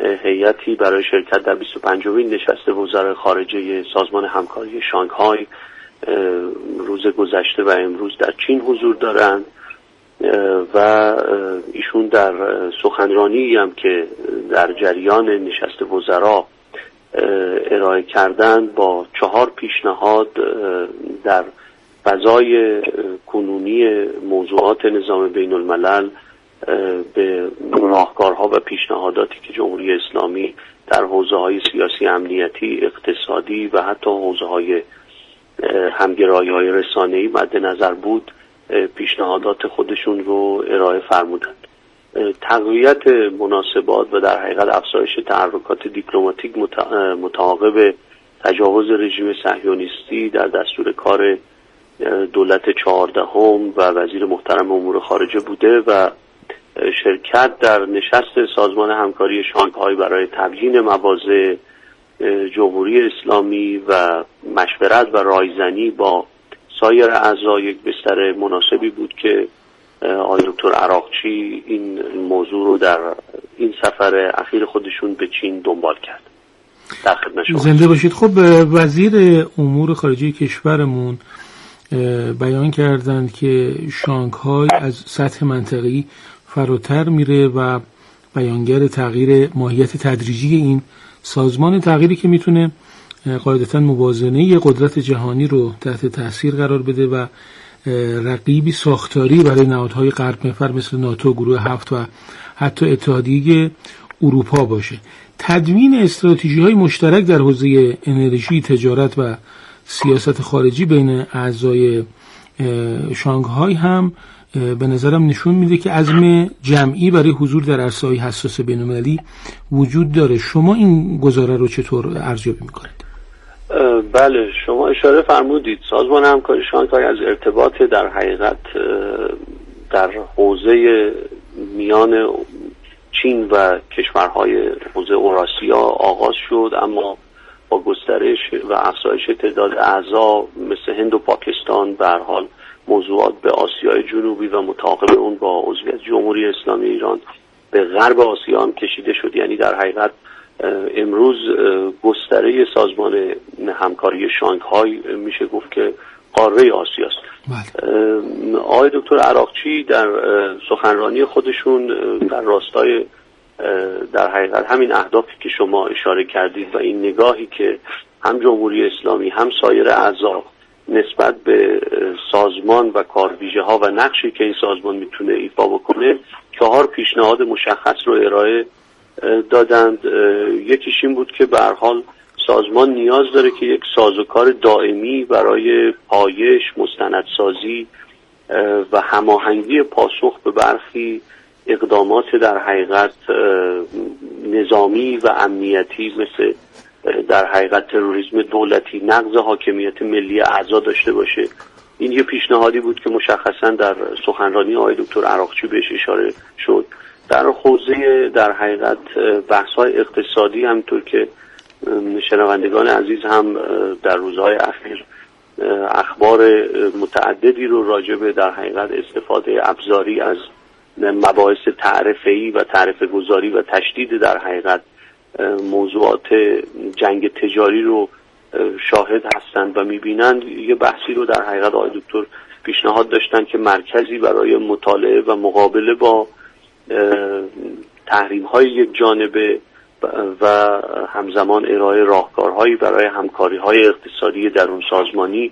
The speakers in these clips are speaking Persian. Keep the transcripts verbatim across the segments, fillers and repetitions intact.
هیئتی برای شرکت در بیست و پنجمین نشست وزرای خارجه سازمان همکاری شانگهای روز گذشته و امروز در چین حضور دارند و ایشون در سخنرانی هم که در جریان نشست وزرا ارائه کردند با چهار پیشنهاد در فضای کنونی موضوعات نظام بین الملل به راهکارها و پیشنهاداتی که جمهوری اسلامی در حوزه‌های سیاسی، امنیتی، اقتصادی و حتی حوزه‌های همگرایی‌های رسانه‌ای مد نظر بود پیشنهادات خودشون رو ارائه فرمودند. تقویت مناسبات و در حقیقت افزایش تحرکات دیپلماتیک متعاقب تجاوز رژیم صهیونیستی در دستور کار دولت چهاردهم و وزیر محترم امور خارجه بوده و شرکت در نشست سازمان همکاری شانگهای برای تبیین مواضع جمهوری اسلامی و مشورت و رایزنی با سایر اعضا یک بستر مناسبی بود که آقای دکتر عراقچی این موضوع رو در این سفر اخیر خودشون به چین دنبال کرد. در خدمت شما. زنده باشید. خب وزیر امور خارجه کشورمون بیان کردند که شانگهای از سطح منطقه‌ای فراتر میره و بیانگر تغییر ماهیت تدریجی این سازمان، تغییری که میتونه قاعدتاً موازنه قدرت جهانی رو تحت تاثیر قرار بده و رقیبی ساختاری برای نهادهای غرب محور مثل ناتو، گروه هفت و حتی اتحادیه اروپا باشه. تدوین استراتژی‌های مشترک در حوزه انرژی، تجارت و سیاست خارجی بین اعضای شانگهای هم به نظرم نشون میده که عزم جمعی برای حضور در عرصه‌های حساس بین‌المللی وجود داره. شما این گزاره رو چطور ارزیابی میکنید؟ بله، شما اشاره فرمودید سازمان همکاری شانگهای از ارتباط در حقیقت در حوزه میان چین و کشورهای حوزه اوراسیا آغاز شد، اما با گسترش و افزایش تعداد اعضا مثل هند و پاکستان به هر حال موضوعات به آسیای جنوبی و متعاقب اون با عضویت جمهوری اسلامی ایران به غرب آسیا هم کشیده شد. یعنی در حقیقت امروز گستره سازمان همکاری شانگهای میشه گفت که قاره آسیاست. آقای دکتر عراقچی در سخنرانی خودشون در راستای در حقیقت همین اهدافی که شما اشاره کردید و این نگاهی که هم جمهوری اسلامی هم سایر اعضا نسبت به سازمان و کارویژه ها و نقشی که این سازمان میتونه ایفا بکنه چهار پیشنهاد مشخص رو ارائه دادند. یکیش این بود که به هر حال سازمان نیاز داره که یک سازوکار دائمی برای پایش، مستندسازی و هماهنگی پاسخ به برخی اقدامات در حقیقت نظامی و امنیتی مثل در حقیقت تروریسم دولتی، نقض حاکمیت ملی اعضا داشته باشه. این یه پیشنهادی بود که مشخصا در سخنرانی آقای دکتر عراقچی بهش اشاره شد. در حوزه در حقیقت بحث‌های اقتصادی همونطور که شنوندگان عزیز هم در روزهای اخیر اخبار متعددی رو راجع به در حقیقت استفاده ابزاری از مباحث تعرفه‌ای و تعرفه گذاری و تشدید در حقیقت موضوعات جنگ تجاری رو شاهد هستند و می‌بینند. یه بحثی رو در حقیقت آقای دکتر پیشنهاد داشتن که مرکزی برای مطالعه و مقابله با تحریم‌های یک جانبه و همزمان ارائه راهکارهایی برای همکاری‌های اقتصادی درون سازمانی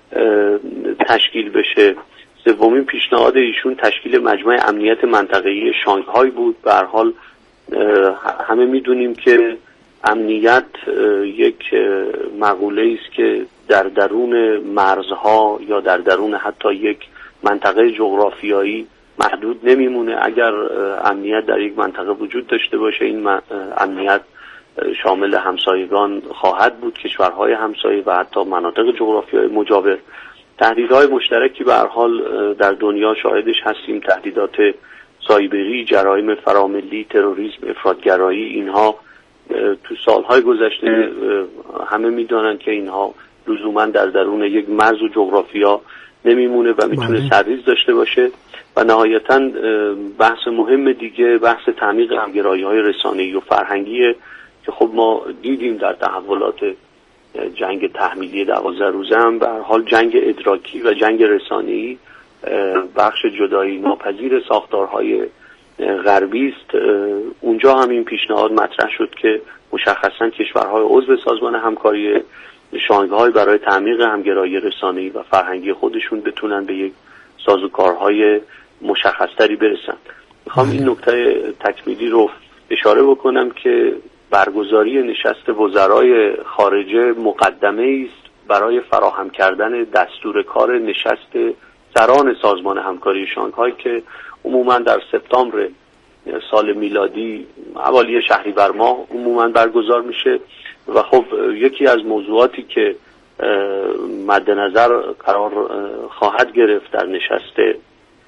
تشکیل بشه. سومین پیشنهاد ایشون تشکیل مجمع امنیت منطقه‌ای شانگهای بود. به هر حال همه میدونیم که امنیت یک مقوله است که در درون مرزها یا در درون حتی یک منطقه جغرافیایی محدود نمیمونه. اگر امنیت در یک منطقه وجود داشته باشه این امنیت شامل همسایگان خواهد بود، کشورهای همسایه و حتی مناطق جغرافیایی مجاور. تهدیدهای مشترکی به هر حال در دنیا شاهدش هستیم، تهدیدات سایبری، جرایم فراملی، تروریسم، افراطگرایی. اینها تو سالهای گذشته همه میدونن که اینها لزوما در درون یک مرز و جغرافیا نمیمونه و میتونه سرریز داشته باشه. و نهایتاً بحث مهم دیگه بحث تعمیق همگرایی‌های رسانه‌ای و فرهنگی که خب ما دیدیم در تحولات جنگ تحمیلی دوازده روزه هم به هر حال جنگ ادراکی و جنگ رسانه‌ای بخش جدایی ناپذیر ساختارهای غربی است. اونجا هم این پیشنهاد مطرح شد که مشخصاً کشورهای عضو سازمان همکاری شانگهای برای تعمیق همگرایی رسانه‌ای و فرهنگی خودشون بتونن به یک سازوکارهای مشخصتری برسن. میخوام این نکته تکمیلی رو اشاره بکنم که برگزاری نشست وزرای خارجه مقدمه است برای فراهم کردن دستور کار نشست سران سازمان همکاری شانگهای که عموما در سپتامبر سال میلادی حوالی شهریور ماه عموما برگزار میشه. و خب یکی از موضوعاتی که مد نظر قرار خواهد گرفت در نشست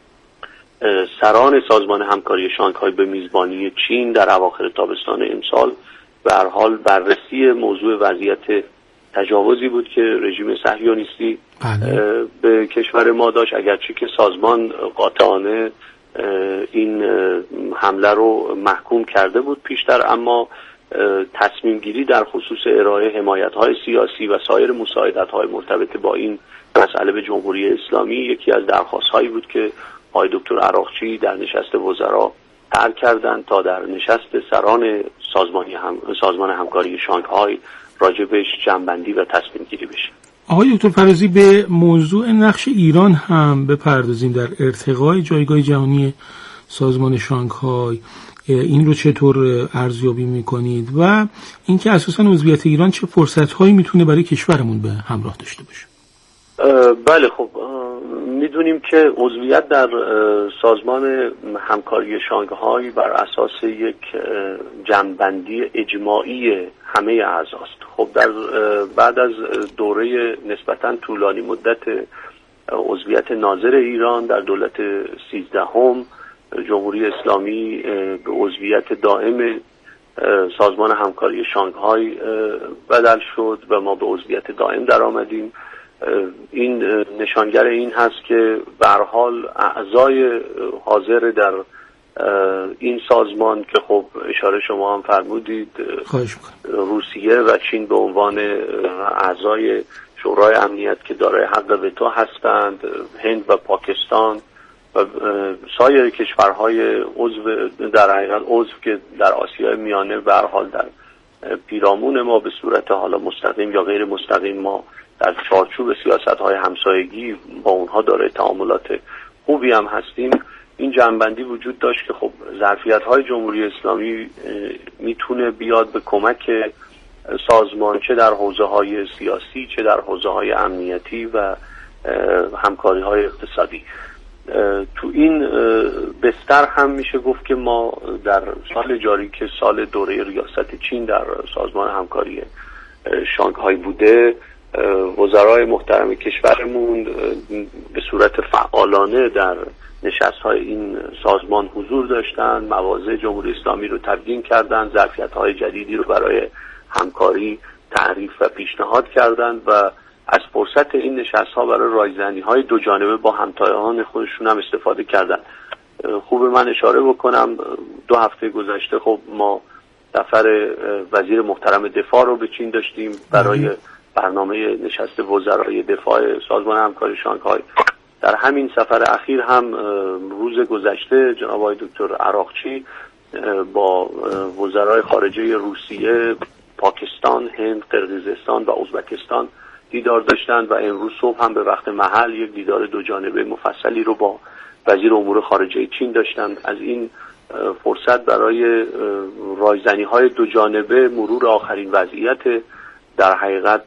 سران سازمان همکاری شانگهای به میزبانی چین در اواخر تابستان امسال به هر حال بررسی موضوع وضعیت تجاوزی بود که رژیم صهیونیستی به کشور ما داشت، اگرچه که سازمان قاطعانه این حمله رو محکوم کرده بود پیشتر، اما تصمیم گیری در خصوص ارائه حمایت‌های سیاسی و سایر مساعدت‌های مرتبط با این مسئله به جمهوری اسلامی یکی از درخواست‌هایی بود که آقای دکتر عراقچی در نشست وزرا طرح کردند تا در نشست سران سازمانی هم، سازمان همکاری شانگهای راجبش جمع‌بندی و تصمیم گیری بشه. آقای دکتر فرازی به موضوع نقش ایران هم بپردازیم در ارتقای جایگاه جهانی سازمان شانگهای. این رو چطور ارزیابی میکنید و اینکه اساساً عضویت ایران چه فرصت‌هایی میتونه برای کشورمون به همراه داشته باشه؟ بله، خب میدونیم که عضویت در سازمان همکاری شانگهای بر اساس یک جمع‌بندی اجماعی همه اعضاست. خب در بعد از دوره نسبتاً طولانی مدت عضویت ناظر ایران در دولت سیزدهم، جمهوری اسلامی به عضویت دائم سازمان همکاری شانگهای بدل شد و ما به عضویت دائم در آمدیم. این نشانگر این هست که به هر حال اعضای حاضر در این سازمان که خب اشاره شما هم فرمودید روسیه و چین به عنوان اعضای شورای امنیت که دارای حق وتو هستند، هند و پاکستان و سایر کشورهای عضو در حقیقت عضو که در آسیای میانه به هر حال در پیرامون ما به صورت حالا مستقیم یا غیر مستقیم ما در چارچوب سیاست‌های همسایگی با اونها داره تعاملات خوبی هم هستیم. این جنبندی وجود داشت که خب ظرفیت‌های جمهوری اسلامی میتونه بیاد به کمک سازمان چه در حوزه‌های سیاسی چه در حوزه‌های امنیتی و همکاری‌های اقتصادی. تو این بستر هم میشه گفت که ما در سال جاری که سال دوره ریاست چین در سازمان همکاری شانگهای بوده، وزرای محترم کشورمون به صورت فعالانه در نشست‌های این سازمان حضور داشتند، مواضع جمهوری اسلامی رو تبیین کردند، ظرفیت‌های جدیدی رو برای همکاری تعریف و پیشنهاد کردند و از فرصت این نشست‌ها برای رایزنی‌های دو جانبه با همتایان خودشون هم استفاده کردند. خوب من اشاره بکنم دو هفته گذشته خب ما سفر وزیر محترم دفاع رو به چین داشتیم برای برنامه نشست وزرای دفاع سازمان همکاری شانگهای. در همین سفر اخیر هم روز گذشته جناب آقای دکتر عراقچی با وزرای خارجه روسیه، پاکستان، هند، قرقیزستان و ازبکستان دیدار داشتند و امروز صبح هم به وقت محل یک دیدار دو جانبه مفصلی رو با وزیر امور خارجه چین داشتند. از این فرصت برای رایزنی‌های دو جانبه، مرور آخرین وضعیت در حقیقت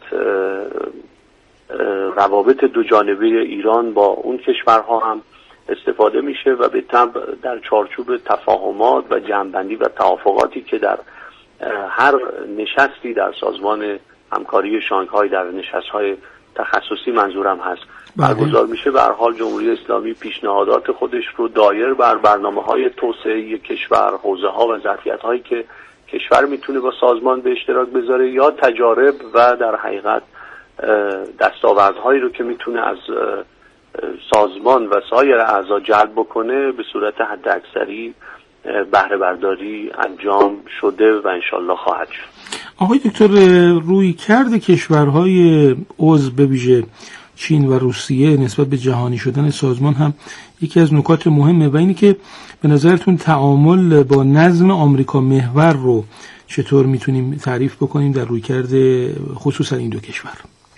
روابط دو جانبه ایران با اون کشورها هم استفاده میشه و به طبع در چارچوب تفاهمات و جمع‌بندی و توافقاتی که در هر نشستی در سازمان همکاری شانگهای در نشست‌های تخصصی منظورم هست برگزار میشه. به هر حال جمهوری اسلامی پیشنهادات خودش رو دایر بر برنامه‌های توسعه کشور، حوزه‌ها و ظرفیت‌هایی که کشور میتونه با سازمان به اشتراک بذاره یا تجارب و در حقیقت دستاوردهایی رو که میتونه از سازمان و سایر اعضا جلب بکنه به صورت حد اکثری بهره برداری انجام شده و انشالله خواهد شد. آقای دکتر، روی کرد کشورهای عضو به ویژه چین و روسیه نسبت به جهانی شدن سازمان هم یکی از نکات مهمه و اینی که به نظرتون تعامل با نظم آمریکا محور رو چطور میتونیم تعریف بکنیم در روی کرد خصوصا این دو کشور؟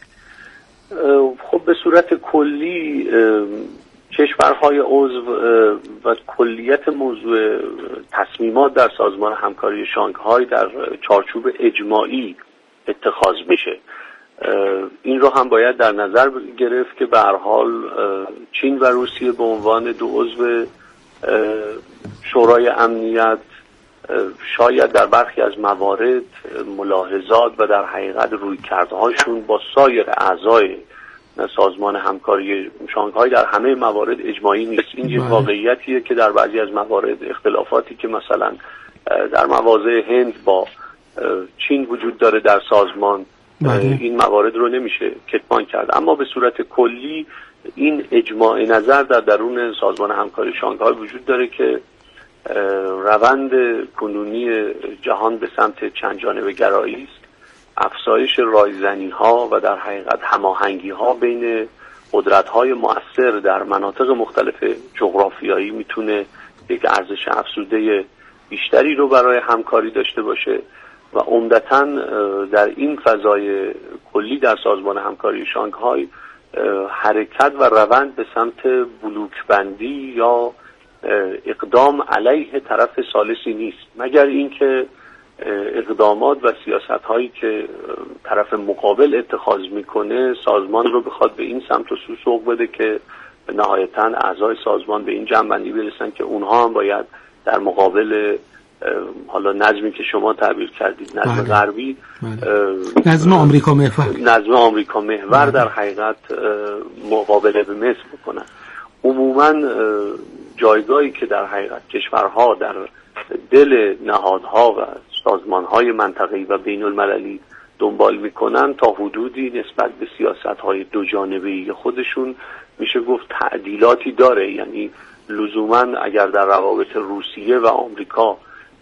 خب به صورت کلی کشورهای عضو و کلیت موضوع تصمیمات در سازمان همکاری شانگهای در چارچوب اجماعی اتخاذ میشه. این رو هم باید در نظر گرفت که به هر حال چین و روسیه به عنوان دو عضو شورای امنیت شاید در برخی از موارد ملاحظات و در حقیقت رویکردهاشون با سایر اعضای سازمان همکاری شانگهای در همه موارد اجماعی نیست. این یه واقعیتیه که در بعضی از موارد اختلافاتی که مثلا در مواضع هند با چین وجود داره در سازمان بله. این موارد رو نمیشه کتمان کرد، اما به صورت کلی این اجماع نظر در درون سازمان همکاری شانگهای وجود داره که روند کنونی جهان به سمت چند جانبه گرایی است، افزایش رایزنی ها و در حقیقت هماهنگی ها بین قدرت های مؤثر در مناطق مختلف جغرافیایی میتونه یک ارزش افزوده بیشتری رو برای همکاری داشته باشه و عمدتاً در این فضای کلی در سازمان همکاری شانگهای حرکت و روند به سمت بلوک بندی یا اقدام علیه طرف ثالثی نیست، مگر اینکه اقدامات و سیاست هایی که طرف مقابل اتخاذ میکنه سازمان رو بخواد به این سمت و سو سوق بده که نهایتاً اعضای سازمان به این جمع‌بندی برسن که اونها هم باید در مقابل حالا نظمی که شما تعبیر کردید نظم بله. غربی بله. نظم آمریکا محور نظم آمریکا محور بله. در حقیقت مقابله به مثل بکنن. عموماً جایگاهی که در حقیقت کشورها در دل نهادها و سازمانهای منطقه‌ای و بین المللی دنبال میکنن تا حدودی نسبت به سیاستهای دو جانبه‌ای خودشون میشه گفت تعدیلاتی داره، یعنی لزوماً اگر در روابط روسیه و آمریکا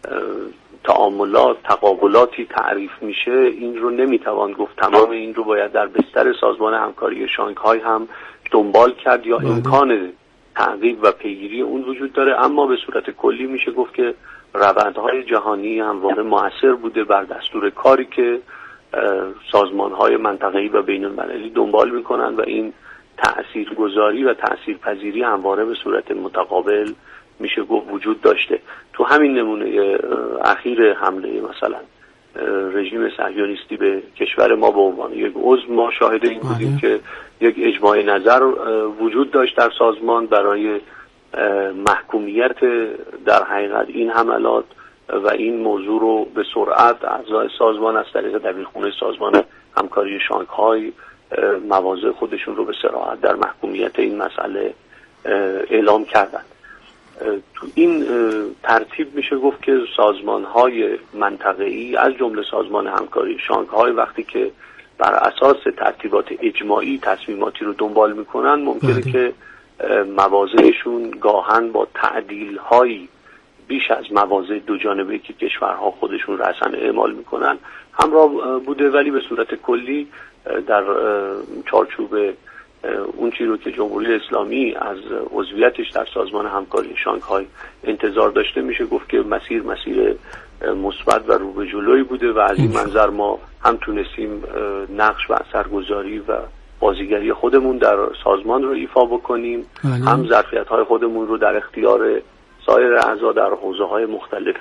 تعاملات تقابلاتی تعریف میشه این رو نمیتوان گفت تمام این رو باید در بستر سازمان همکاری شانگهای هم دنبال کرد یا امکان تعقیب و پیگیری اون وجود داره، اما به صورت کلی میشه گفت که روندهای جهانی همواره مؤثر بوده بر دستور کاری که سازمانهای منطقه‌ای و بین المللی دنبال میکنن و این تأثیرگذاری و تأثیرپذیری همواره به صورت متقابل میشه گفت وجود داشته. تو همین نمونه اخیر حمله مثلا رژیم صهیونیستی به کشور ما به عنوان یک عضو ما شاهد این بودیم که یک اجماع نظر وجود داشت در سازمان برای محکومیت در حقیقت این حملات و این موضوع رو به سرعت اعضای سازمان از طریق دبیرخونه سازمان همکاری شانگهای مواضع خودشون رو به صراحت در محکومیت این مسئله اعلام کردند. تو این ترتیب میشه گفت که سازمان‌های منطقه‌ای از جمله سازمان همکاری شانگهای وقتی که بر اساس ترتیبات اجماعی تصمیماتی رو دنبال میکنن ممکنه بله. که مواضعشون گاهن با تعدیل‌های بیش از مواضع دو جانبه‌ای که کشورها خودشون رأساً اعمال میکنن همراه بوده، ولی به صورت کلی در چارچوب اون چیزی رو که جمهوری اسلامی از عضویتش در سازمان همکاری شانگهای انتظار داشته میشه گفت که مسیر مسیر مثبت و رو به جلوی بوده و از این منظر ما هم تونستیم نقش و اثرگذاری و بازیگری خودمون در سازمان رو ایفا بکنیم بله. هم ظرفیت‌های خودمون رو در اختیار سایر اعضا در حوزه‌های مختلف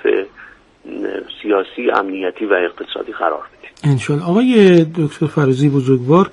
سیاسی، امنیتی و اقتصادی قرار بدیم انشالله. آقای دکتر فرازی بزرگوار،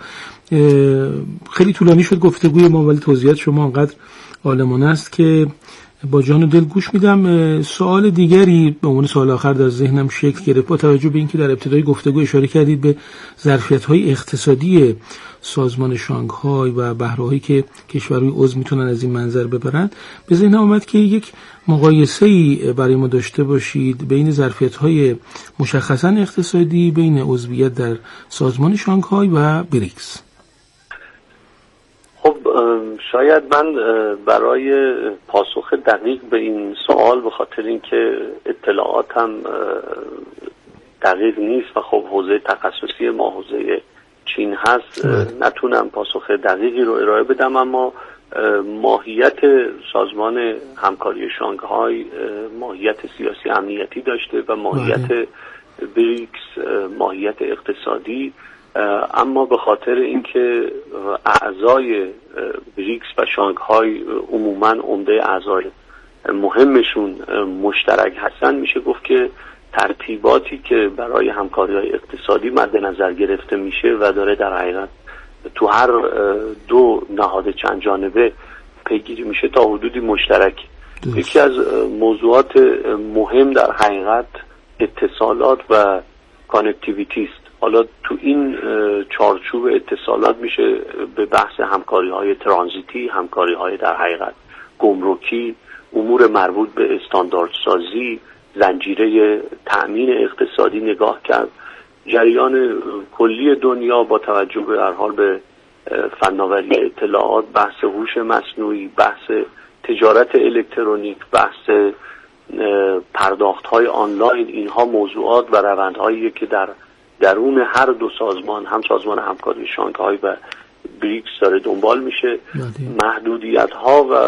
خیلی طولانی شد گفتگوی ما ولی توضیحات شما انقدر عالمانه است که با جان و دل گوش میدم. سوال دیگری به عنوان سوال آخر در ذهنم شکل گرفت با توجه به اینکه در ابتدای گفتگو اشاره کردید به ظرفیت‌های اقتصادی سازمان شانگهای و بهره‌هایی که کشورهای عضو میتونن از این منظر ببرند، به ذهنم آمد که یک مقایسه‌ای برای ما داشته باشید بین ظرفیت‌های مشخصاً اقتصادی بین عضویت در سازمان شانگهای و بریکس. خب شاید من برای پاسخ دقیق به این سوال، به خاطر اینکه اطلاعاتم دقیق نیست و خب حوزه تخصصی ما حوزه چین هست، نتونم پاسخ دقیقی رو ارائه بدم، اما ماهیت سازمان همکاری شانگهای ماهیت سیاسی امنیتی داشته و ماهیت بریکس ماهیت اقتصادی، اما به خاطر اینکه اعضای بریکس و شانگهای عموماً عمده اعضای مهمشون مشترک هستن، میشه گفت که ترتیباتی که برای همکاری‌های اقتصادی مد نظر گرفته میشه و داره در حقیقت تو هر دو نهاد چند جانبه پیگیری میشه تا حدودی مشترک. یکی از موضوعات مهم در حقیقت اتصالات و کانکتیویتی است. حالا تو این چارچوب اتصالات میشه به بحث همکاری‌های ترانزیتی، همکاری‌های در حقیقت گمرکی، امور مربوط به استانداردسازی، زنجیره تأمین اقتصادی نگاه کرد. جریان کلی دنیا با توجه به هر حال به فناوری اطلاعات، بحث هوش مصنوعی، بحث تجارت الکترونیک، بحث پرداخت‌های آنلاین، اینها موضوعات و روندهایی که در درون هر دو سازمان، هم سازمان همکاری شانگهای و بریکس داره دنبال میشه. محدودیت‌ها و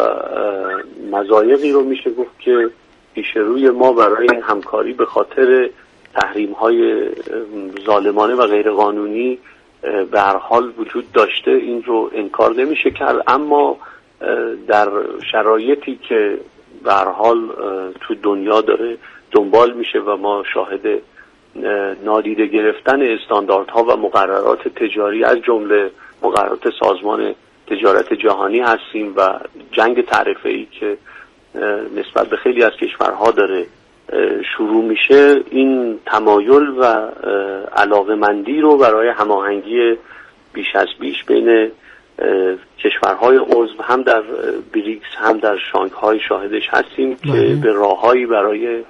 مضایقی رو میشه گفت که پیش روی ما برای این همکاری به خاطر تحریم‌های ظالمانه و غیرقانونی به هر حال وجود داشته، این رو انکار نمیشه کرد، اما در شرایطی که به هر حال تو دنیا داره دنبال میشه و ما شاهد نادیده گرفتن استانداردها و مقررات تجاری از جمله مقررات سازمان تجارت جهانی هستیم و جنگ تعرفه‌ای که نسبت به خیلی از کشورها داره شروع میشه، این تمایل و علاقه‌مندی رو برای هماهنگی بیش از بیش بین کشورهای عضو هم در بریکس هم در شانگهای شاهدش هستیم که به راههایی برای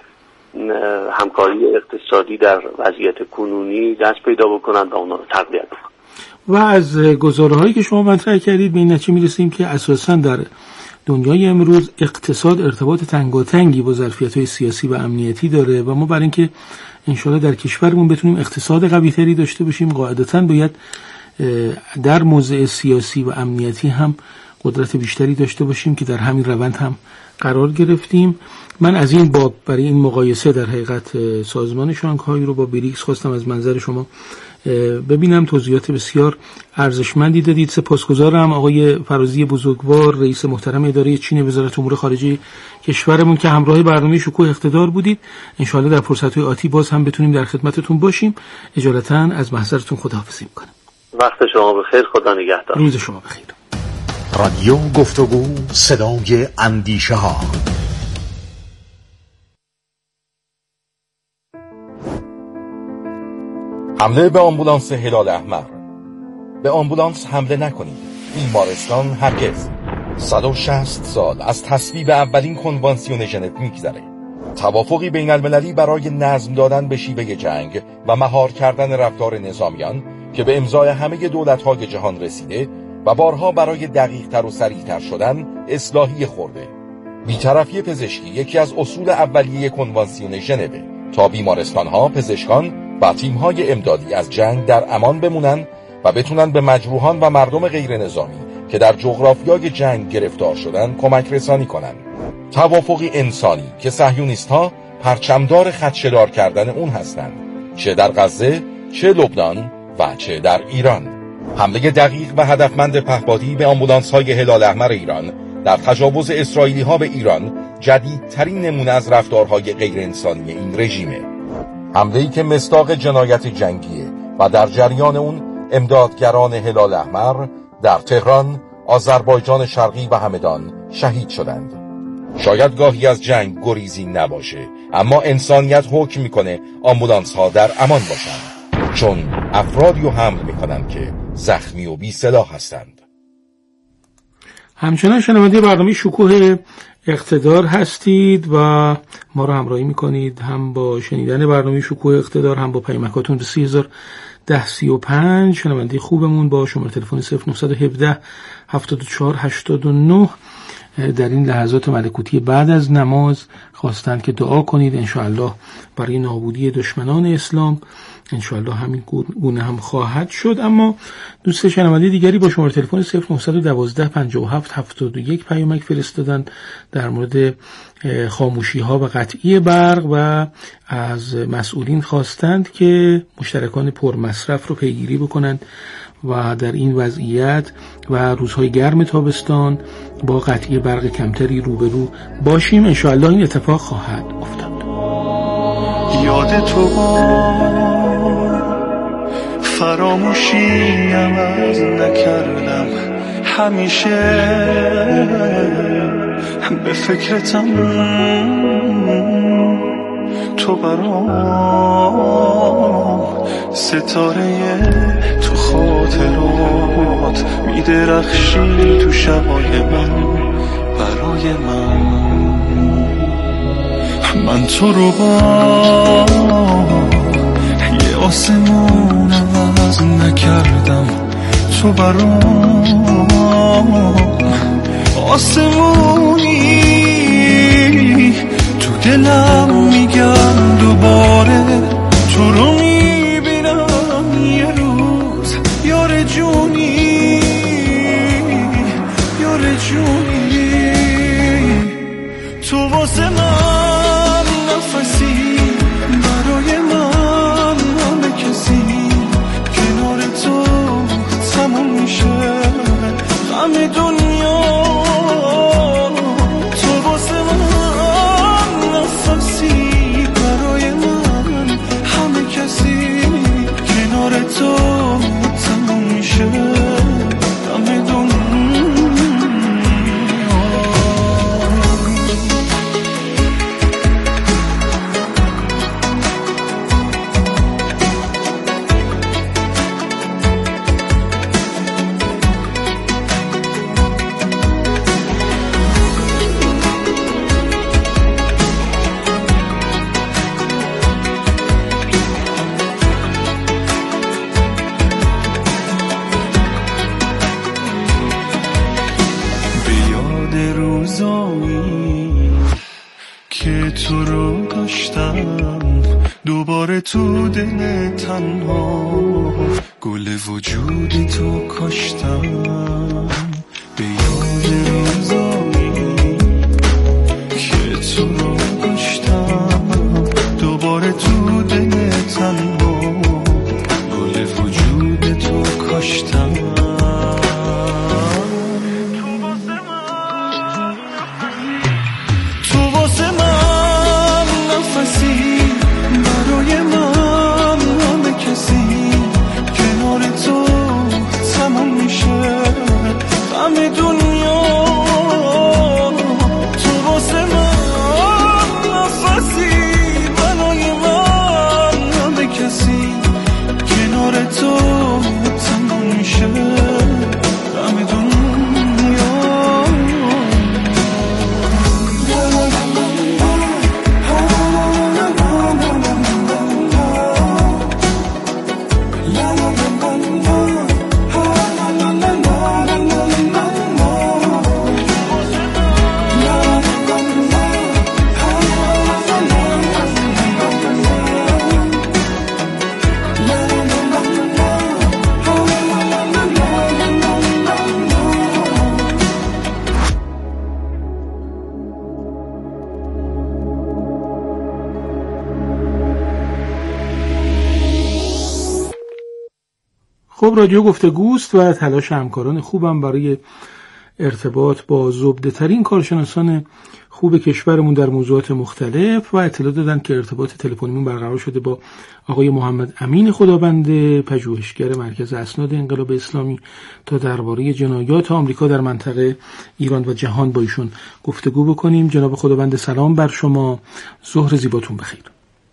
همکاری اقتصادی در وضعیت کنونی دست پیدا بکنند و اونا رو تقویت بکنند. و از گزاره‌هایی که شما مطرح کردید به این نتیجه می‌رسیم که اساساً در دنیای امروز اقتصاد ارتباط تنگاتنگی با ظرفیت‌های سیاسی و امنیتی داره و ما برای اینکه انشالله در کشورمون بتونیم اقتصاد قوی‌تری داشته باشیم قاعدتاً باید در موضع سیاسی و امنیتی هم قدرت بیشتری داشته باشیم که در همین روند هم قرار گرفتیم. من از این باب برای این مقایسه در حقیقت سازمان شانگهای رو با بریکس خواستم از منظر شما ببینم. توضیحات بسیار ارزشمندی دادید. سپاسگزارم آقای فرازی بزرگوار، رئیس محترم اداره چین وزارت امور خارجه کشورمون که همراه برنامه شکوه اقتدار بودید. انشاءالله در فرصت‌های آتی باز هم بتونیم در خدمتتون باشیم. اجالتا از محضرتون خداحافظی می‌کنم. وقت شما بخیر، خدا نگهدار. روز شما بخیر. رادیو گفتگو، صدای اندیشه ها. حمله به آمبولانس هلال احمر. به آمبولانس حمله نکنید. بیمارستان هرگز. صد و شصت سال از تصویب اولین کنوانسیون ژنو میگذره. توافقی بین المللی برای نظم دادن به شیوه جنگ و مهار کردن رفتار نظامیان که به امضای همه دولت‌های جهان رسیده و بارها برای دقیق‌تر و سریع‌تر شدن اصلاحی خورده. بی‌طرفی پزشکی یکی از اصول اولیه کنوانسیون ژنو تا بیمارستان‌ها، پزشکان و تیم‌های امدادی از جنگ در امان بمونن و بتونن به مجروحان و مردم غیر نظامی که در جغرافیای جنگ گرفتار شدن کمک رسانی کنن. توافقی انسانی که صهیونیست‌ها پرچمدار خدشه‌دار کردن اون هستند، چه در غزه، چه لبنان و چه در ایران. حمله دقیق و هدفمند پهپادی به آمبولانس‌های هلال احمر ایران در تجاوز اسرائیلی‌ها به ایران جدیدترین نمونه از رفتارهای غیر انسانی این رژیمه. حمله‌ای که مصداق جنایت جنگیه و در جریان اون امدادگران هلال احمر در تهران، آذربایجان شرقی و همدان شهید شدند. شاید گاهی از جنگ گریزی نباشه، اما انسانیت حکم میکنه آمبولانس‌ها در امان باشند، چون افرادی رو حمل میکنن که زخمی و بی سلاح هستند. همچنان شنونده برنامه شکوه اقتدار هستید و ما رو همراهی میکنید هم با شنیدن برنامه شکوه اقتدار، هم با پیامکاتون به سی هزار ده سی و پنج. شنونده خوبمون با شماره تلفن صفر نه یک هفت هفتاد و چهار هشتاد و نه در این لحظات ملکوتی بعد از نماز خواستند که دعا کنید انشاءالله برای نابودی دشمنان اسلام. انشاءالله همین گونه هم خواهد شد. اما دوست شنونده دیگری با شماره تلفن صفر نه یک دو پنجاه و هفت هفتاد و یک پیامک فرستادن در مورد خاموشی ها و قطعی برق و از مسئولین خواستند که مشترکان پرمصرف رو پیگیری بکنند و در این وضعیت و روزهای گرم تابستان با قطعی برق کمتری روبرو باشیم. انشاءالله این اتفاق خواهد افتاد. یاد تو فراموشی عوض نکردم، همیشه به فکرتم، تو برام ستاره تو خاطرات میدرخشی تو شبای من، برای من من تو رو با یه آسمون عوض نکردم، تو برام آسمونی تو دلم میگم دوباره، تو رو میبینم یه روز یار جونی، یار جونی، تو واسه من نفسی، برای من همه کسی، کنار تو تموم میشه غم دنیا، تو واسه من نفسی، برای من همه کسی، کنار تو تموم میشه غم دنیا. تو رو داشتم دوباره تو دل تنها، گل وجود تو کاشتم، به یاد روزایی که تو رو داشتم دوباره تو دل تنها، گل وجود تو کاشتم. برای من همه کسی، کنار تو تمام میشه غم دنیا، تو واسه من نفسی، برای من همه کسی، کنار تو تمام میشه غم دنیا. خب رادیو گفتگوست و تلاش همکاران خوبم برای ارتباط با زبده ترین کارشناسان خوب کشورمون در موضوعات مختلف و اطلاع دادن که ارتباط تلفنیمون برقرار شده با آقای محمد امین خدابنده، پژوهشگر مرکز اسناد انقلاب اسلامی، تا درباره جنایات آمریکا در منطقه ایران و جهان با ایشون گفتگو بکنیم. جناب خدابنده سلام بر شما، ظهر زیباتون بخیر.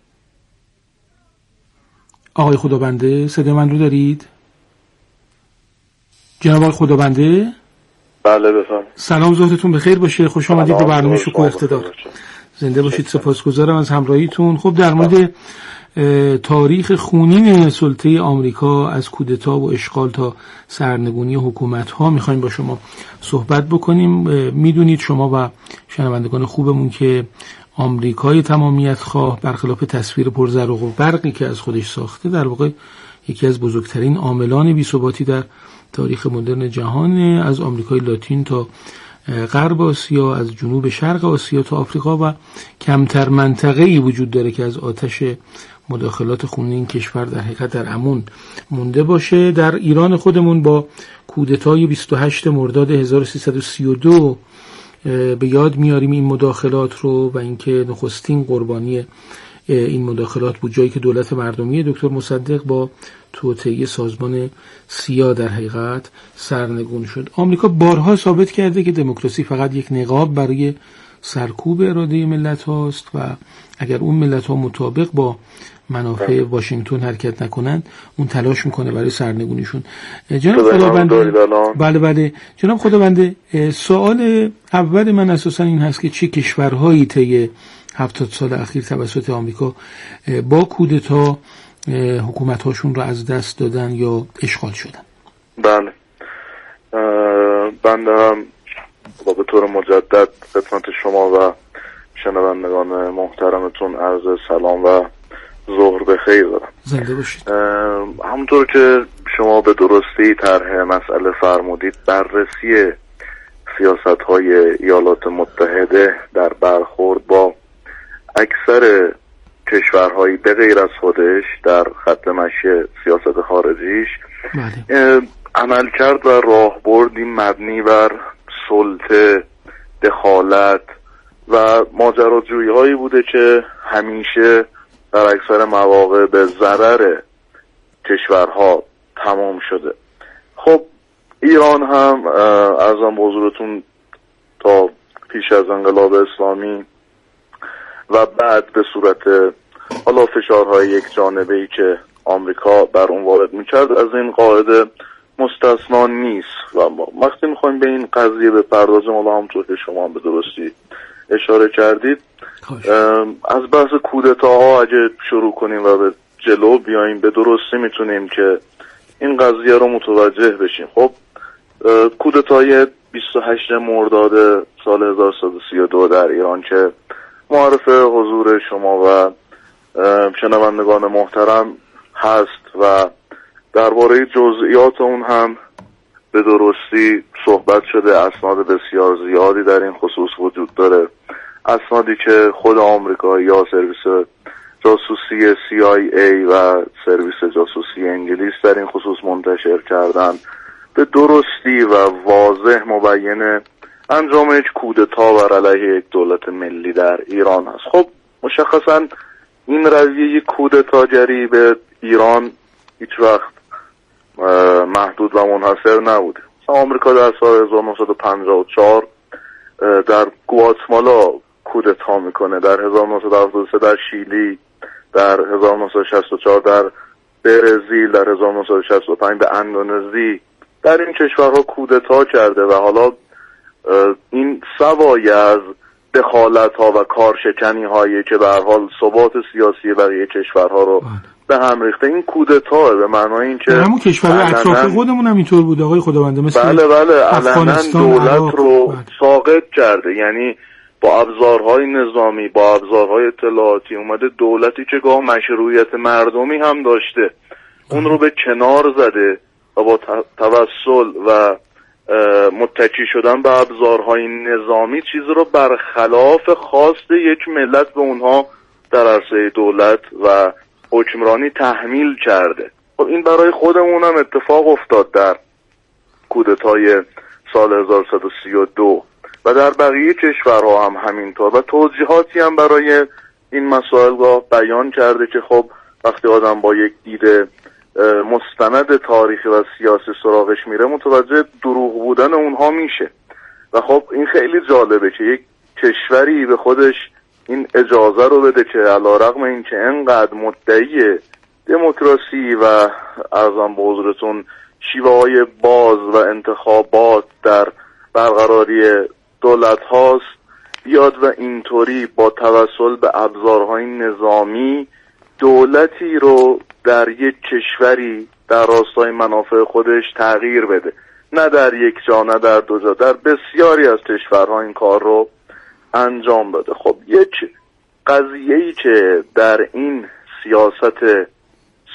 آقای خدابنده صدای من رو دارید؟ جناب آقای خدابنده بله بفرمایید. سلام، ظهرتون بخیر باشه. خوش آمدید به برنامه شکوه اقتدار. زنده باشید. سپاسگزارم از همراهیتون. خب در مورد تاریخ خونین سلطه آمریکا از کودتا و اشغال تا سرنگونی حکومت‌ها می‌خوایم با شما صحبت بکنیم. میدونید شما و شنوندگان خوبمون که آمریکای تمامیت خواه برخلاف تصویر پرزرق و برقی که از خودش ساخته در واقع یکی از بزرگترین عاملان بی‌ثباتی در تاریخ مدرن جهان، از آمریکای لاتین تا غرب آسیا، از جنوب شرق آسیا تا آفریقا و کمتر منطقه‌ای وجود داره که از آتش مداخلات خونین این کشور در حقیقت در امان مونده باشه. در ایران خودمون با کودتای بیست و هشتم مرداد هزار و سیصد و سی و دو به یاد میاریم این مداخلات رو و اینکه نخستین قربانی این مداخلات بود جایی که دولت مردمی دکتر مصدق با توطئه سازمان سیا در حقیقت سرنگون شد. آمریکا بارها ثابت کرده که دموکراسی فقط یک نقاب برای سرکوب اراده ملت هاست و اگر اون ملت ها مطابق با منافع واشنگتن حرکت نکنند اون تلاش میکنه برای سرنگونیشون. جناب خداونده، بله بله جناب خداونده، سوال اول من اساسا این هست که چه کشورهایی طی هفتاد سال اخیر توسط آمریکا با کودتا حکومت‌هاشون رو از دست دادن یا اشغال شدن؟ بله، بنده هم با به طور مجدد خدمت شما و شنوندگان محترمتون عرض سلام و ظهر بخیر دارم. زنده باشید. همونطور که شما به درستی طرح مسئله فرمودید، بررسی سیاست‌های ایالات متحده در برخورد با اکثر کشورهایی به غیر از خودش در خط مشی سیاست خارجیش بله. عملکرد و راهبردی مبنی بر سلطه، دخالت و ماجراجویی هایی بوده که همیشه در اکثر مواقع به ضرر کشورها تمام شده. خب ایران هم عرضم به حضورتون تا پیش از انقلاب اسلامی و بعد به صورت حالا فشارهای یک جانبه‌ای که آمریکا بر اون وارد می‌کرد از این قاعده مستثنا نیست و ما وقتی می‌خوایم به این قضیه بپردازیم، حالا همونطور که شما هم به درستی اشاره کردید، از بحث کودتاها اگه شروع کنیم و به جلو بیاییم به درستی میتونیم که این قضیه رو متوجه بشیم. خب کودتای بیست و هشتم مرداد سال هزار و سیصد و سی و دو در ایران که معرف حضور شما و شنوندگان محترم هست و درباره جزئیات اون هم به درستی صحبت شده، اسناد بسیار زیادی در این خصوص وجود داره، اسنادی که خود آمریکا یا سرویس جاسوسی سی آی ای و سرویس جاسوسی انگلیس در این خصوص منتشر کردن، به درستی و واضح مبین انجام یک کودتا بر علیه یک دولت ملی در ایران هست. خب مشخصا این رویه کودتاگری به ایران هیچ وقت محدود و منحصر نبوده. آمریکا در سال هزار و نهصد و پنجاه و چهار در گواتمالا کودتا میکنه، در هزار و نهصد و هفتاد و سه در شیلی، در هزار و نهصد و شصت و چهار در برزیل، در هزار و نهصد و شصت و پنج به اندونزی، در این کشورها کودتا کرده و حالا این سوای از دخالت ها و کارشکنی هایی که به هر حال ثبات سیاسی بقیه کشورها رو به هم ریخته، این کودتا به معنای این که همون کشورهای اطراف خودمون هم اینطور بود آقای خداونده، مثل بله بله افغانستان دولت رو بله. ساقط کرده، یعنی با ابزارهای نظامی، با ابزارهای اطلاعاتی اومده دولتی که گاه مشروعیت مردمی هم داشته اون رو به کنار زده و با توسل و متکی شدن به ابزارهای نظامی چیز رو برخلاف خواست یک ملت به اونها در عرصه دولت و حکمرانی تحمیل کرده. خب این برای خودمون هم اتفاق افتاد در کودتای سال هزار و سیصد و سی و دو و در بقیه کشورها هم همینطور و توضیحاتی هم برای این مسائل را بیان کرده که خب وقتی آدم با یک دید مستند تاریخی و سیاسی سراغش میره متوجه دروغ بودن اونها میشه و خب این خیلی جالبه که یک کشوری به خودش این اجازه رو بده که علیرغم این که انقدر مدعی دموکراسی و ارزم به حضورتون شیوه های باز و انتخابات در برقراری دولت هاست بیاد و اینطوری با توسل به ابزارهای نظامی دولتی رو در یک کشوری در راستای منافع خودش تغییر بده. نه در یک جا، نه در دو جا، در بسیاری از کشورها این کار رو انجام داده. خب یک قضیه‌ای که در این سیاست